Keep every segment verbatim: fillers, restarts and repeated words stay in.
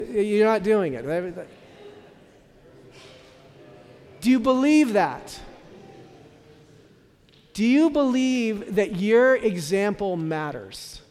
You're not doing it. Do you believe that? Do you believe that your example matters?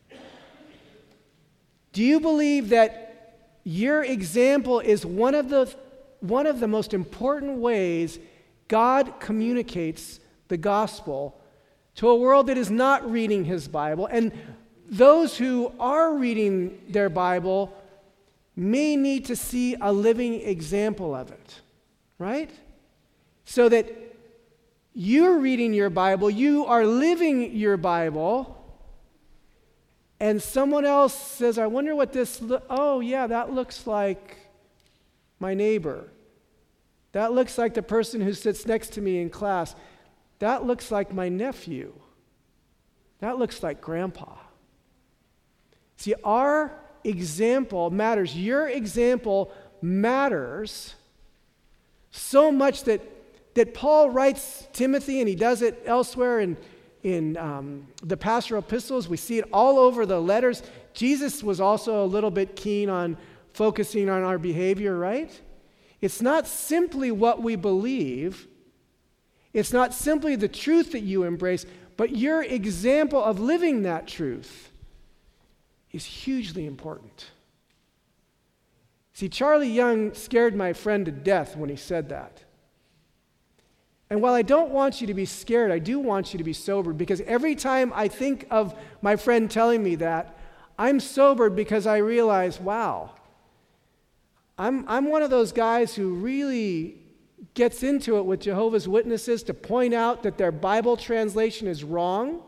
Do you believe that your example is one of the one of the most important ways God communicates the gospel to a world that is not reading his Bible? And those who are reading their Bible may need to see a living example of it, right? So that you're reading your Bible, you are living your Bible, and someone else says, I wonder what this, lo- oh yeah, that looks like my neighbor. That looks like the person who sits next to me in class. That looks like my nephew. That looks like grandpa. See, our example matters. Your example matters so much that, that Paul writes Timothy, and he does it elsewhere in, in um, the pastoral epistles. We see it all over the letters. Jesus was also a little bit keen on focusing on our behavior, right? It's not simply what we believe. It's not simply the truth that you embrace, but your example of living that truth is hugely important. See, Charlie Young scared my friend to death when he said that. And while I don't want you to be scared, I do want you to be sobered, because every time I think of my friend telling me that, I'm sobered because I realize, wow, I'm, I'm one of those guys who really gets into it with Jehovah's Witnesses to point out that their Bible translation is wrong.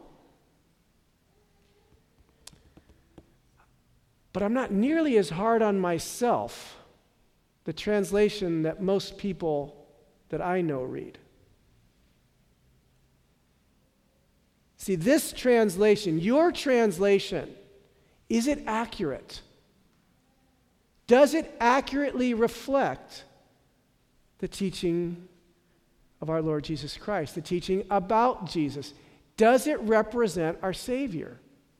But I'm not nearly as hard on myself, the translation that most people that I know read. See, this translation, your translation, is it accurate? Does it accurately reflect the teaching of our Lord Jesus Christ, the teaching about Jesus? Does it represent our Savior?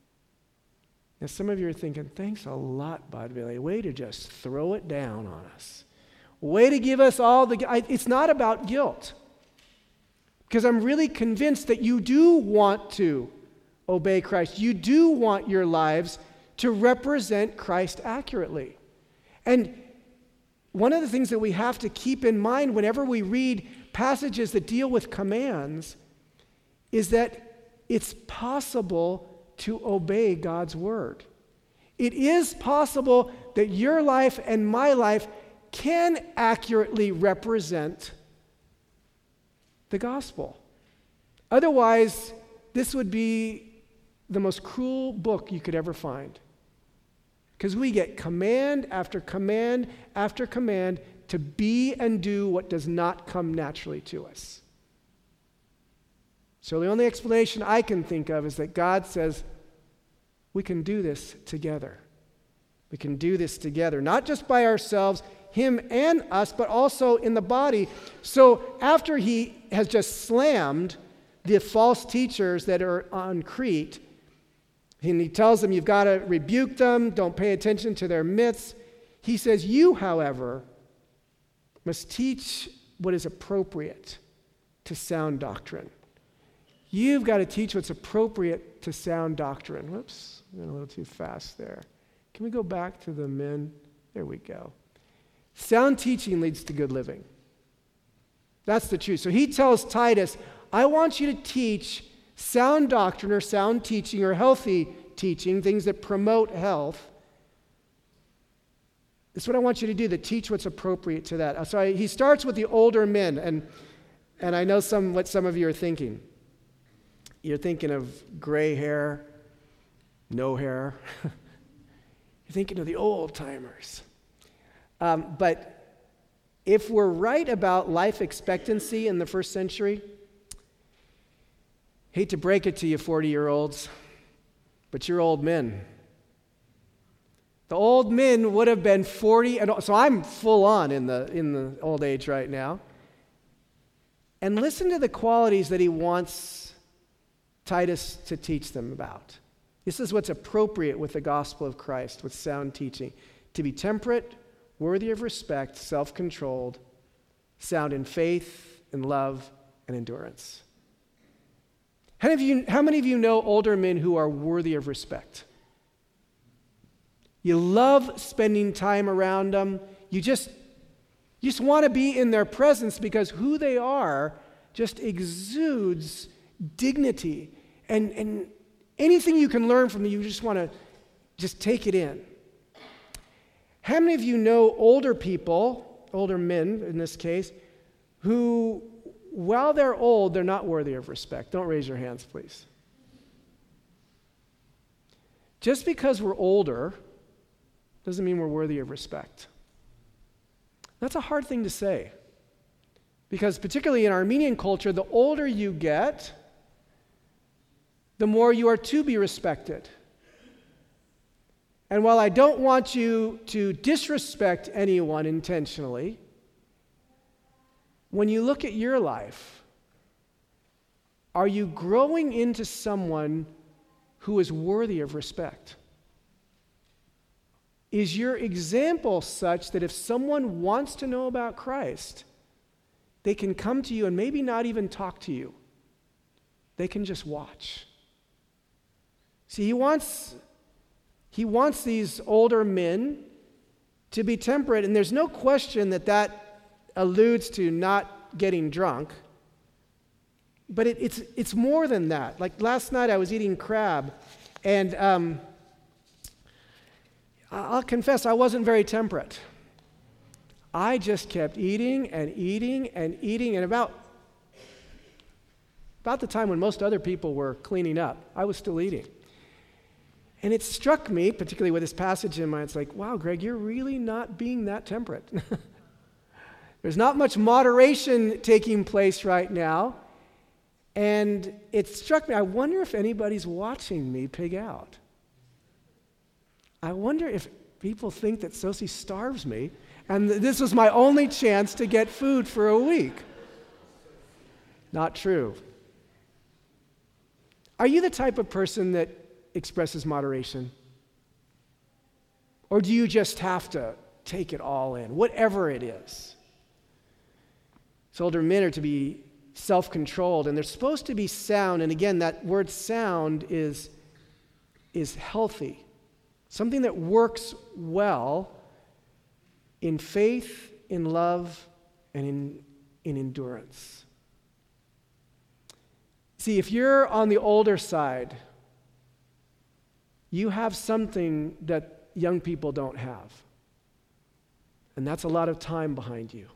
Now, some of you are thinking, thanks a lot, Bud Bailey. Way to just throw it down on us. Way to give us all the... I, it's not about guilt. Because I'm really convinced that you do want to obey Christ. You do want your lives to represent Christ accurately. And one of the things that we have to keep in mind whenever we read passages that deal with commands is that it's possible to obey God's word. It is possible that your life and my life can accurately represent the gospel. Otherwise, this would be the most cruel book you could ever find. Because we get command after command after command to be and do what does not come naturally to us. So the only explanation I can think of is that God says, we can do this together. We can do this together, not just by ourselves, him and us, but also in the body. So after he has just slammed the false teachers that are on Crete, and he tells them you've got to rebuke them, don't pay attention to their myths. He says, you, however, must teach what is appropriate to sound doctrine. You've got to teach what's appropriate to sound doctrine. Whoops, I went a little too fast there. Can we go back to the men? There we go. Sound teaching leads to good living. That's the truth. So he tells Titus, I want you to teach sound doctrine or sound teaching or healthy teaching, things that promote health. That's what I want you to do, to teach what's appropriate to that. So I, he starts with the older men, and and I know some what some of you are thinking. You're thinking of gray hair, no hair. You're thinking of the old timers. Um, but if we're right about life expectancy in the first century, hate to break it to you forty-year-olds, but you're old men. The old men would have been forty, and so I'm full on in the in the old age right now. And listen to the qualities that he wants Titus to teach them about. This is what's appropriate with the gospel of Christ, with sound teaching. to be temperate, worthy of respect, self-controlled, sound in faith, in love, and endurance. How many of you, how many of you know older men who are worthy of respect? You love spending time around them. You just, you just want to be in their presence because who they are just exudes dignity. And, and anything you can learn from them, you just want to just take it in. How many of you know older people, older men in this case, who, while they're old, they're not worthy of respect? Don't raise your hands, please. Just because we're older doesn't mean we're worthy of respect. That's a hard thing to say. Because particularly in Armenian culture, the older you get, the more you are to be respected. And while I don't want you to disrespect anyone intentionally, when you look at your life, are you growing into someone who is worthy of respect? Is your example such that if someone wants to know about Christ, they can come to you and maybe not even talk to you? They can just watch. See, he wants, he wants these older men to be temperate, and there's no question that that alludes to not getting drunk. But it, it's, it's more than that. Like last night I was eating crab, and um, I'll confess I wasn't very temperate. I just kept eating and eating and eating, and about, about the time when most other people were cleaning up, I was still eating. And it struck me, particularly with this passage in mind, it's like, wow, Greg, you're really not being that temperate. There's not much moderation taking place right now. And it struck me, I wonder if anybody's watching me pig out. I wonder if people think that Sosie starves me, and this was my only chance to get food for a week. Not true. Are you the type of person that expresses moderation? Or do you just have to take it all in, whatever it is? So older men are to be self-controlled, and they're supposed to be sound. And again, that word sound is, is healthy. Something that works well in faith, in love, and in, in endurance. See, if you're on the older side, you have something that young people don't have. And that's a lot of time behind you.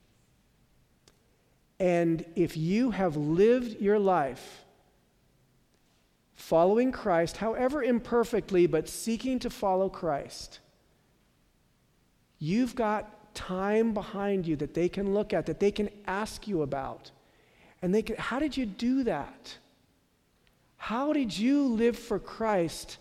And if you have lived your life following Christ, however imperfectly, but seeking to follow Christ, you've got time behind you that they can look at, that they can ask you about. And they can, how did you do that? How did you live for Christ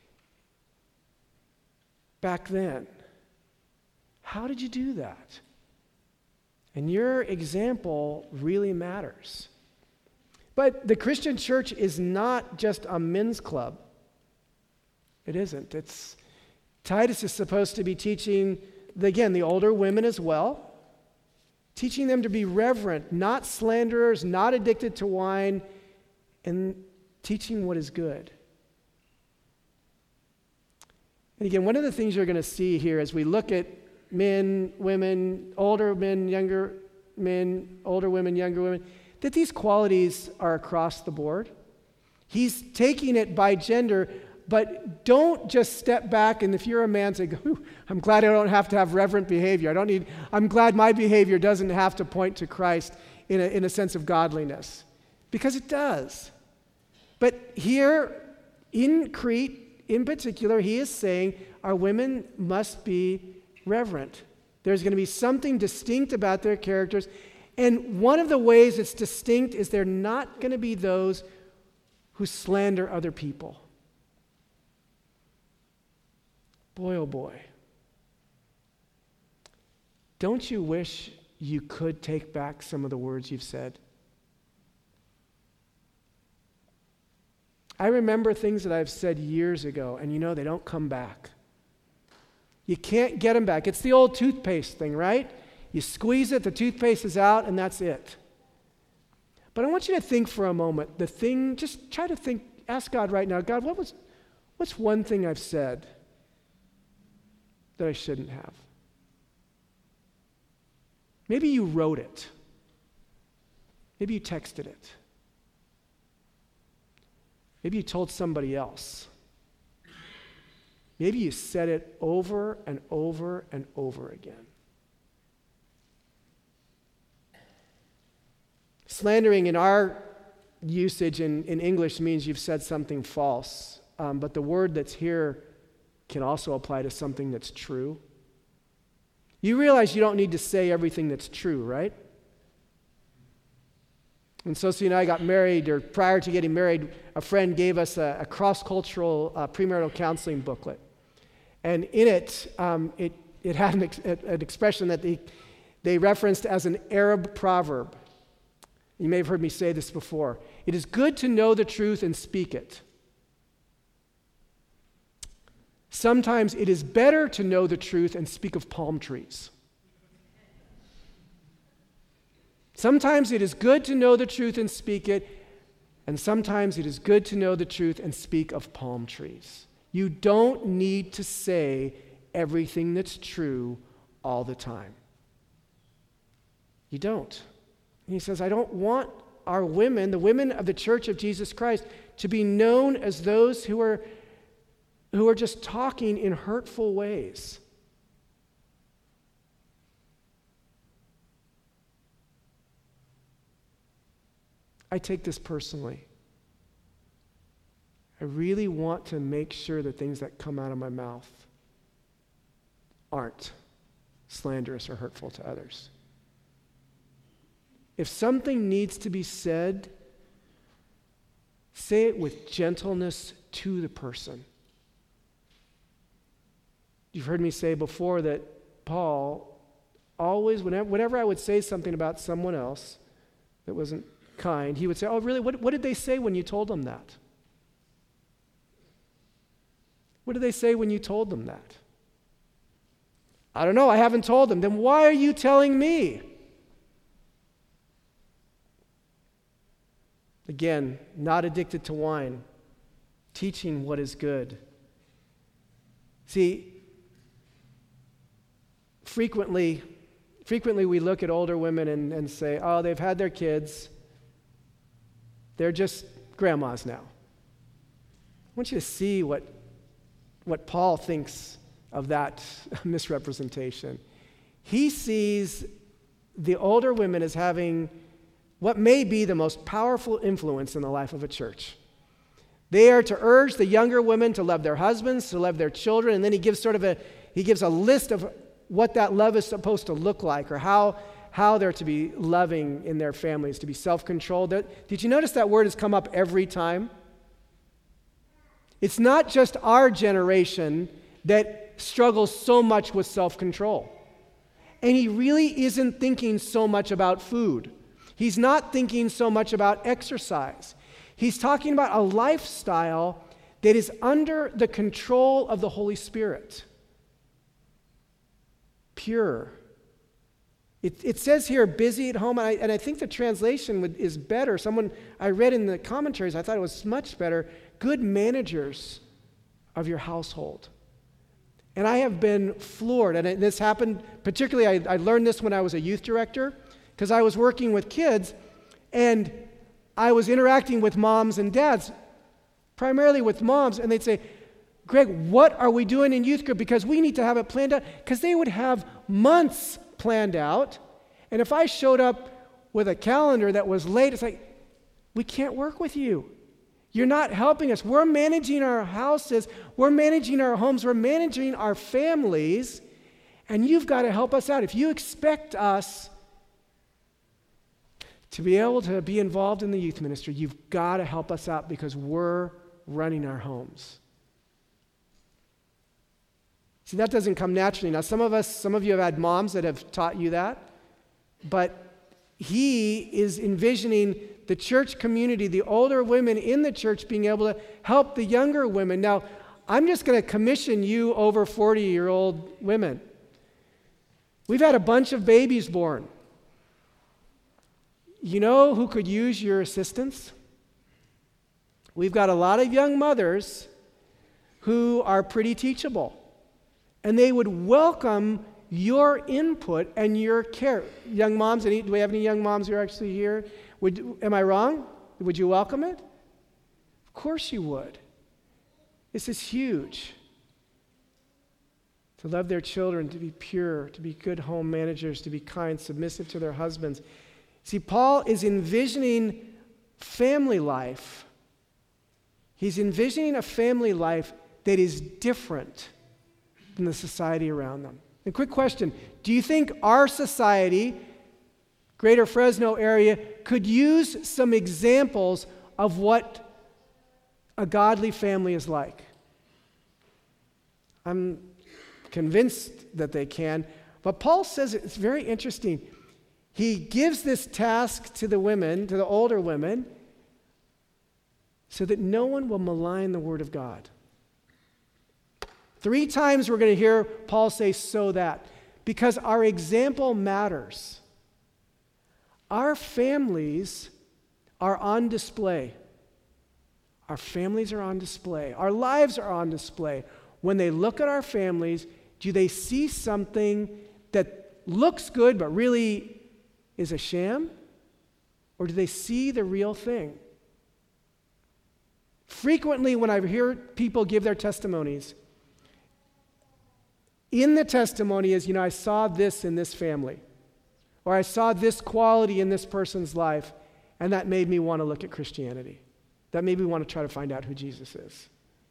back then? How did you do that? And your example really matters. But the Christian church is not just a men's club. It isn't. It's Titus is supposed to be teaching, the, again, the older women as well, teaching them to be reverent, not slanderers, not addicted to wine, and teaching what is good. And again, one of the things you're going to see here as we look at men, women, older men, younger men, older women, younger women, that these qualities are across the board. He's taking it by gender, but don't just step back and if you're a man say, I'm glad I don't have to have reverent behavior. I don't need, I'm glad my behavior doesn't have to point to Christ in a, in a sense of godliness. Because it does. But here in Crete, in particular, he is saying our women must be reverent. There's going to be something distinct about their characters. And one of the ways it's distinct is they're not going to be those who slander other people. Boy, oh boy. Don't you wish you could take back some of the words you've said? I remember things that I've said years ago, and you know, they don't come back. You can't get them back. It's the old toothpaste thing, right? You squeeze it, the toothpaste is out, and that's it. But I want you to think for a moment, the thing, just try to think, ask God right now, God, what was, what's one thing I've said that I shouldn't have? Maybe you wrote it. Maybe you texted it. Maybe you told somebody else. Maybe you said it over and over and over again. Slandering in our usage in, in English means you've said something false, um, but the word that's here can also apply to something that's true. You realize you don't need to say everything that's true, right? When Sophie and I got married, or prior to getting married, a friend gave us a, a cross-cultural uh, premarital counseling booklet. And in it, um, it, it had an, ex- an expression that they, they referenced as an Arab proverb. You may have heard me say this before. It is good to know the truth and speak it. Sometimes it is better to know the truth and speak of palm trees. Sometimes it is good to know the truth and speak it, and sometimes it is good to know the truth and speak of palm trees. You don't need to say everything that's true all the time. You don't. And he says, I don't want our women, the women of the Church of Jesus Christ, to be known as those who are, who are just talking in hurtful ways. I take this personally. I really want to make sure the things that come out of my mouth aren't slanderous or hurtful to others. If something needs to be said, say it with gentleness to the person. You've heard me say before that Paul always, whenever, whenever I would say something about someone else that wasn't kind, he would say, oh, really? What, what did they say when you told them that? What did they say when you told them that? I don't know. I haven't told them. Then why are you telling me? Again, not addicted to wine, teaching what is good. See, frequently, frequently we look at older women and, and say, oh, they've had their kids. They're just grandmas now. I want you to see what, what Paul thinks of that misrepresentation. He sees the older women as having what may be the most powerful influence in the life of a church. They are to urge the younger women to love their husbands, to love their children, and then he gives sort of a, he gives a list of what that love is supposed to look like, or how, how they're to be loving in their families, to be self-controlled. Did you notice that word has come up every time? It's not just our generation that struggles so much with self-control. And he really isn't thinking so much about food. He's not thinking so much about exercise. He's talking about a lifestyle that is under the control of the Holy Spirit. Pure. It, it says here, busy at home, and I, and I think the translation would, is better. Someone, I read in the commentaries, I thought it was much better. Good managers of your household. And I have been floored, and this happened, particularly, I, I learned this when I was a youth director, because I was working with kids, and I was interacting with moms and dads, primarily with moms, and they'd say, Greg, what are we doing in youth group? Because we need to have it planned out. Because they would have months planned out, and if I showed up with a calendar that was late, it's like, we can't work with you. You're not helping us. We're managing our houses, we're managing our homes, we're managing our families, and you've got to help us out. If you expect us to be able to be involved in the youth ministry, you've got to help us out because we're running our homes. See, that doesn't come naturally. Now, some of us, some of you have had moms that have taught you that, but he is envisioning the church community, the older women in the church being able to help the younger women. Now, I'm just going to commission you over forty-year-old women. We've had a bunch of babies born. You know who could use your assistance? We've got a lot of young mothers who are pretty teachable, and they would welcome your input and your care. Young moms, any, do we have any young moms who are actually here? Would, am I wrong? Would you welcome it? Of course you would. This is huge. To love their children, to be pure, to be good home managers, to be kind, submissive to their husbands. See, Paul is envisioning family life. He's envisioning a family life that is different than the society around them. A quick question. Do you think our society, Greater Fresno area, could use some examples of what a godly family is like? I'm convinced that they can. But Paul says it's very interesting. He gives this task to the women, to the older women, so that no one will malign the word of God. Three times we're going to hear Paul say, so that, because our example matters. Our families are on display. Our families are on display. Our lives are on display. When they look at our families, do they see something that looks good but really is a sham? Or do they see the real thing? Frequently, when I hear people give their testimonies, in the testimony is, you know, I saw this in this family, or I saw this quality in this person's life, and that made me want to look at Christianity. That made me want to try to find out who Jesus is.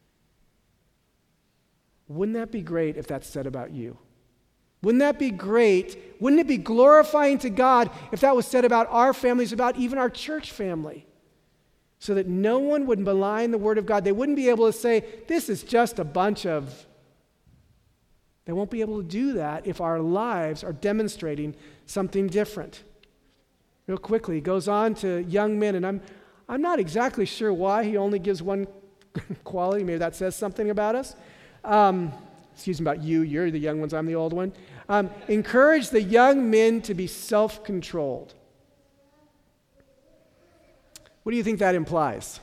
Wouldn't that be great if that's said about you? Wouldn't that be great? Wouldn't it be glorifying to God if that was said about our families, about even our church family? So that no one would malign the word of God. They wouldn't be able to say, this is just a bunch of... They won't be able to do that if our lives are demonstrating something different. Real quickly, he goes on to young men, and I'm, I'm not exactly sure why he only gives one quality. Maybe that says something about us. Um, excuse me, about you. You're the young ones, I'm the old one. Um, encourage the young men to be self-controlled. What do you think that implies?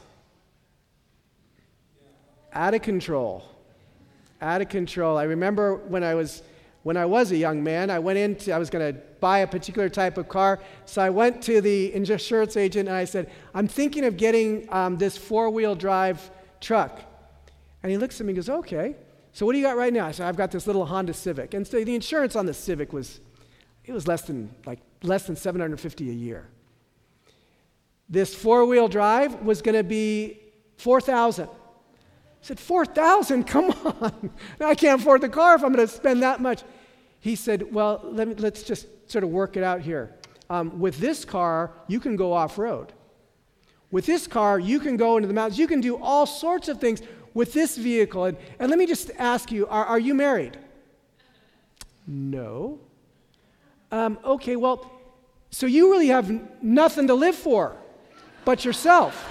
Out of control. Out of control. I remember when I was when I was a young man, I went into, I was going to buy a particular type of car, so I went to the insurance agent and I said, I'm thinking of getting um, this four-wheel drive truck. And he looks at me and goes, okay, so what do you got right now? I said, I've got this little Honda Civic. And so the insurance on the Civic was, it was less than, like, less than seven hundred fifty dollars a year. This four-wheel drive was going to be four thousand dollars. I said, four thousand dollars? Come on. I can't afford the car if I'm going to spend that much. He said, well, let me, let's just sort of work it out here. Um, with this car, you can go off-road. With this car, you can go into the mountains. You can do all sorts of things with this vehicle. And, and let me just ask you, are, are you married? No. Um, okay, well, so you really have n- nothing to live for but yourself.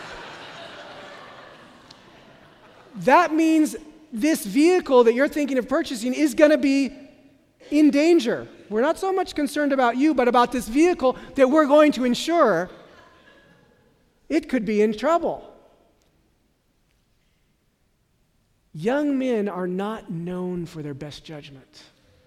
That means this vehicle that you're thinking of purchasing is going to be in danger. We're not so much concerned about you, but about this vehicle that we're going to insure. It could be in trouble. Young men are not known for their best judgment.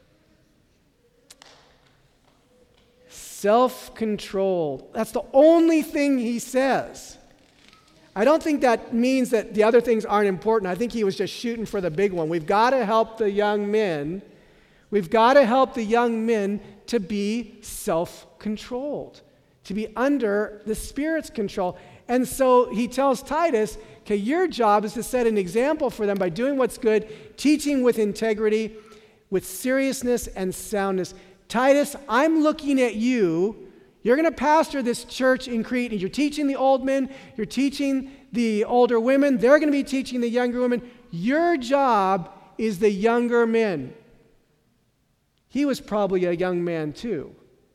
Self-controlled. That's the only thing he says. I don't think that means that the other things aren't important. I think he was just shooting for the big one. We've got to help the young men. We've got to help the young men to be self-controlled, to be under the Spirit's control. And so he tells Titus, okay, your job is to set an example for them by doing what's good, teaching with integrity, with seriousness and soundness. Titus, I'm looking at you. You're going to pastor this church in Crete, and you're teaching the old men, you're teaching the older women, they're going to be teaching the younger women. Your job is the younger men. He was probably a young man too.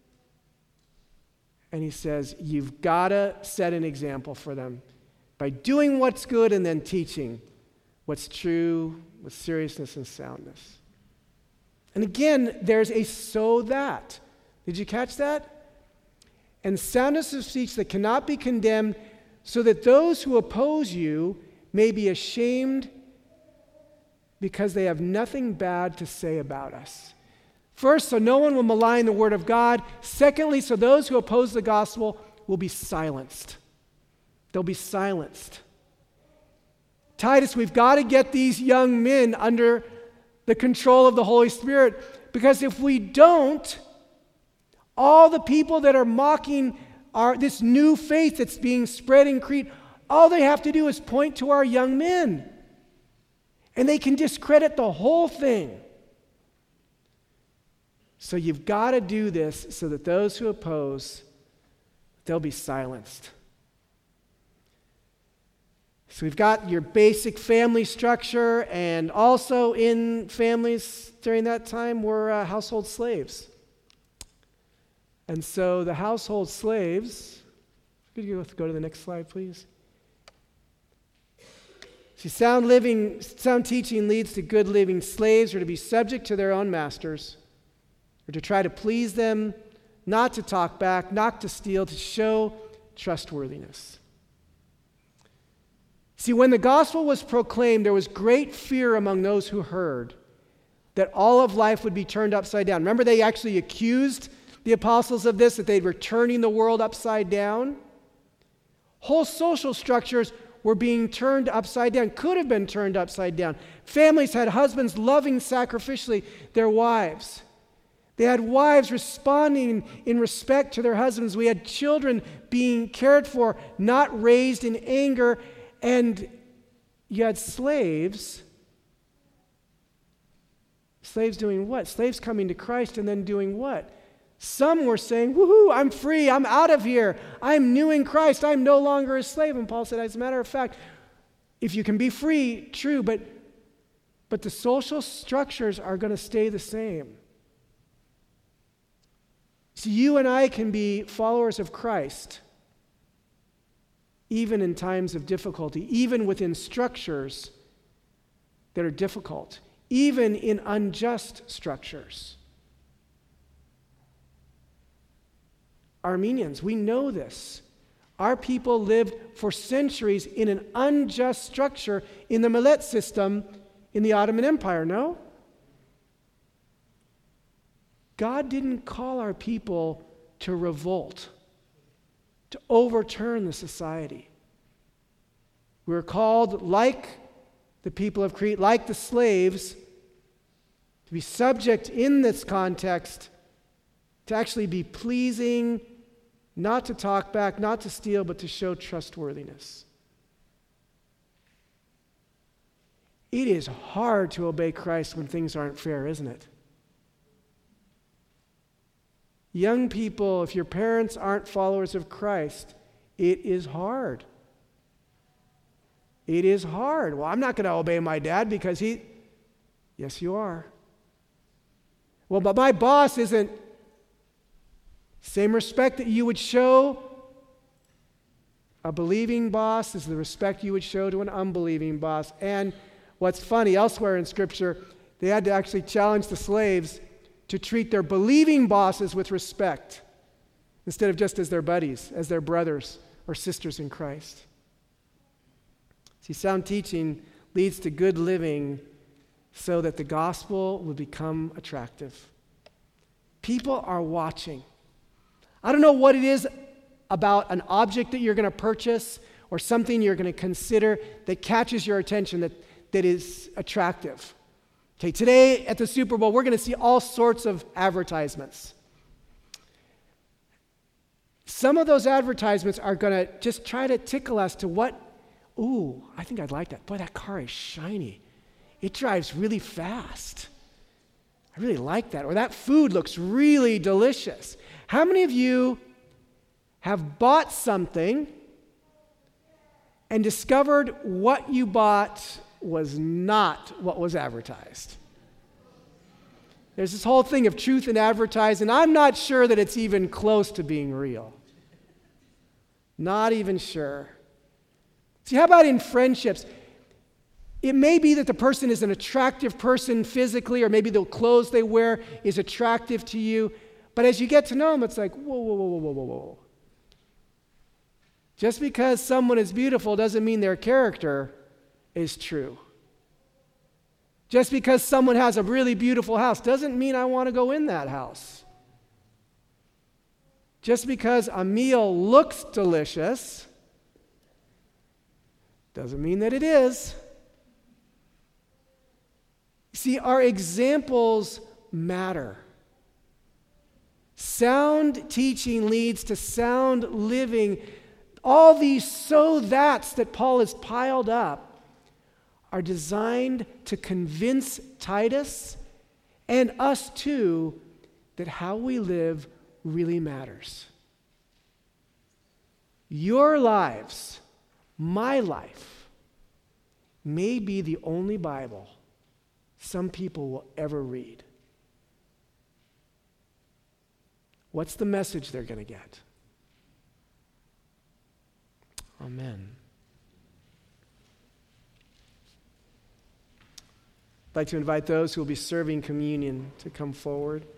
And he says, you've got to set an example for them by doing what's good and then teaching what's true, with seriousness and soundness. And again, there's a so that. Did you catch that? And soundness of speech that cannot be condemned, so that those who oppose you may be ashamed because they have nothing bad to say about us. First, so no one will malign the word of God. Secondly, so those who oppose the gospel will be silenced. They'll be silenced. Titus, we've got to get these young men under the control of the Holy Spirit, because if we don't, all the people that are mocking our, this new faith that's being spread in Crete, all they have to do is point to our young men, and they can discredit the whole thing. So you've got to do this so that those who oppose, they'll be silenced. So we've got your basic family structure, and also in families during that time were uh, household slaves. And so the household slaves, could you go to the next slide, please? See, sound living, sound teaching leads to good living. Slaves are to be subject to their own masters, or to try to please them, not to talk back, not to steal, to show trustworthiness. See, when the gospel was proclaimed, there was great fear among those who heard that all of life would be turned upside down. Remember, they actually accused the apostles of this, that they were turning the world upside down. Whole social structures were being turned upside down, could have been turned upside down. Families had husbands loving sacrificially their wives. They had wives responding in respect to their husbands. We had children being cared for, not raised in anger. And you had slaves. Slaves doing what? Slaves coming to Christ and then doing what? Some were saying, woohoo, I'm free, I'm out of here. I'm new in Christ, I'm no longer a slave. And Paul said, as a matter of fact, if you can be free, true, but, but the social structures are going to stay the same. So you and I can be followers of Christ, even in times of difficulty, even within structures that are difficult, even in unjust structures. Armenians, we know this. Our people lived for centuries in an unjust structure in the Millet system in the Ottoman Empire, no? God didn't call our people to revolt, to overturn the society. We were called, like the people of Crete, like the slaves, to be subject in this context, to actually be pleasing, not to talk back, not to steal, but to show trustworthiness. It is hard to obey Christ when things aren't fair, isn't it? Young people, if your parents aren't followers of Christ, it is hard. It is hard. Well, I'm not going to obey my dad because he... Yes, you are. Well, but my boss isn't... Same respect that you would show a believing boss is the respect you would show to an unbelieving boss. And what's funny, elsewhere in Scripture, they had to actually challenge the slaves to treat their believing bosses with respect instead of just as their buddies, as their brothers or sisters in Christ. See, sound teaching leads to good living so that the gospel will become attractive. People are watching. I don't know what it is about an object that you're going to purchase or something you're going to consider that catches your attention, that, that is attractive. Okay, today at the Super Bowl, we're going to see all sorts of advertisements. Some of those advertisements are going to just try to tickle us to what, ooh, I think I'd like that. Boy, that car is shiny. It drives really fast. I really like that. Or that food looks really delicious. How many of you have bought something and discovered what you bought was not what was advertised? There's this whole thing of truth in advertising. I'm not sure that it's even close to being real. Not even sure. See, how about in friendships? It may be that the person is an attractive person physically, or maybe the clothes they wear is attractive to you. But as you get to know them, it's like, whoa, whoa, whoa, whoa, whoa, whoa. Just because someone is beautiful doesn't mean their character is true. Just because someone has a really beautiful house doesn't mean I want to go in that house. Just because a meal looks delicious doesn't mean that it is. See, our examples matter. Sound teaching leads to sound living. All these so that's that Paul has piled up are designed to convince Titus and us too that how we live really matters. Your lives, my life, may be the only Bible some people will ever read. What's the message they're going to get? Amen. I'd like to invite those who will be serving communion to come forward.